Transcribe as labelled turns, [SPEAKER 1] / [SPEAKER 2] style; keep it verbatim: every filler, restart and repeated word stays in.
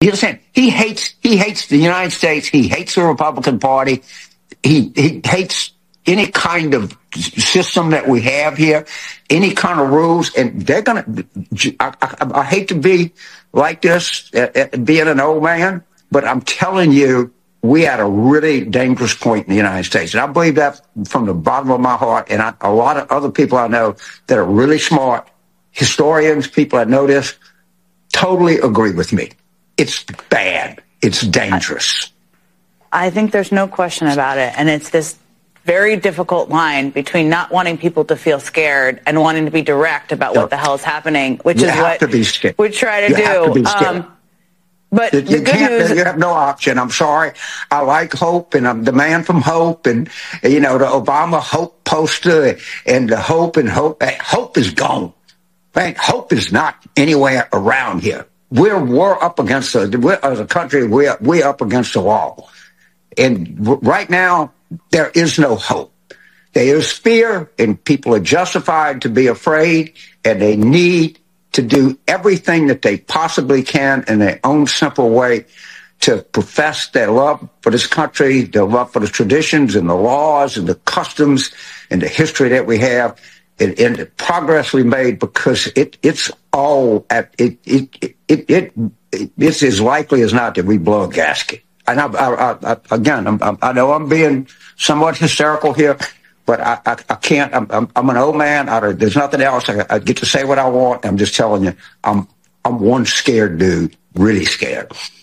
[SPEAKER 1] You understand? He hates, he hates the United States. He hates the Republican Party. He, he hates any kind of system that we have here, any kind of rules. And they're going to, I, I, I hate to be like this, uh, being an old man, but I'm telling you, we at a really dangerous point in the United States. And I believe that from the bottom of my heart. And I, a lot of other people I know that are really smart, historians, people that know this, totally agree with me. It's bad. It's dangerous.
[SPEAKER 2] I think there's no question about it. And it's this very difficult line between not wanting people to feel scared and wanting to be direct about what the hell is happening, which
[SPEAKER 1] you
[SPEAKER 2] is
[SPEAKER 1] have
[SPEAKER 2] what
[SPEAKER 1] to be scared.
[SPEAKER 2] we try to
[SPEAKER 1] you
[SPEAKER 2] do.
[SPEAKER 1] Have to be scared. Um,
[SPEAKER 2] but
[SPEAKER 1] you,
[SPEAKER 2] the
[SPEAKER 1] you
[SPEAKER 2] good
[SPEAKER 1] can't.
[SPEAKER 2] news,
[SPEAKER 1] you have no option. I'm sorry. I like Hope, and I'm the man from Hope, and you know the Obama Hope poster, and the Hope and Hope. Hope is gone. Right? Hope is not anywhere around here. We're we're up against the we're, as a country. We're we're up against the wall, and w- right now there is no hope. There is fear, and people are justified to be afraid, and they need to do everything that they possibly can in their own simple way to profess their love for this country, their love for the traditions and the laws and the customs and the history that we have, and, and the progress we made, because it, it's all at it it, it it it it's as likely as not that we blow a gasket. And I, I, I, again, I'm, I know I'm being somewhat hysterical here, but I, I, I can't. I'm, I'm, I'm an old man. I, there's nothing else. I, I get to say what I want. I'm just telling you, I'm I'm one scared dude, really scared.